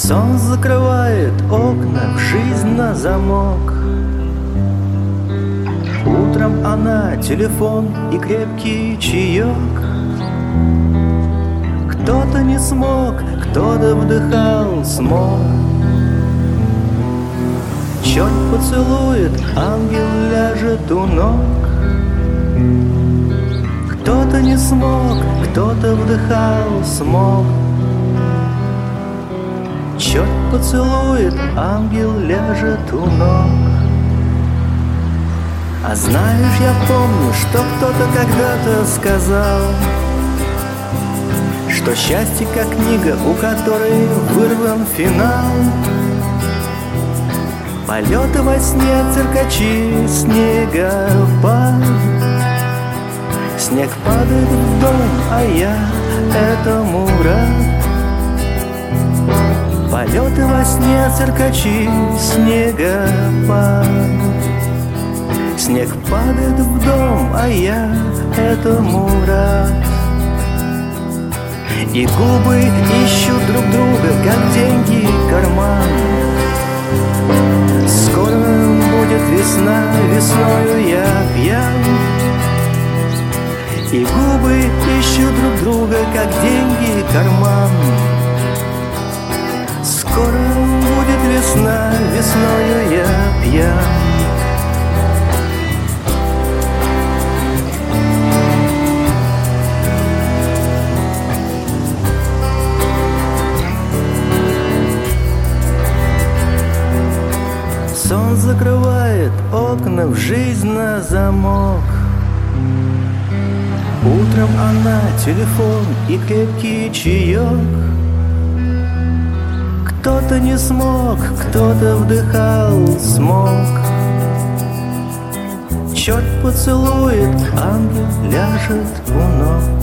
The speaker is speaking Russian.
Сон закрывает окна в жизнь на замок. Утром она телефон и крепкий чаек. Кто-то не смог, кто-то вдыхал смог. Черт поцелует, ангел ляжет у ног. Кто-то не смог, кто-то вдыхал смог. Черт поцелует, ангел ляжет у ног. А знаешь, я помню, что кто-то когда-то сказал, что счастье как книга, у которой вырван финал. Полеты во сне, циркачи, снегопад. Снег падает в дом, а я этому рад. Полеты во сне, циркачи, снегопад. Снег падает в дом, а я этому рад. И губы ищут друг друга, как деньги карман. Скоро будет весна, весною я пьян. И губы ищут друг друга, как деньги карман. Скоро будет весна, весною я пьян. Сон закрывает окна в жизнь на замок. Утром она телефон и крепкий чаек. Кто-то не смог, кто-то вдыхал смог. Черт поцелует, ангел ляжет у ног.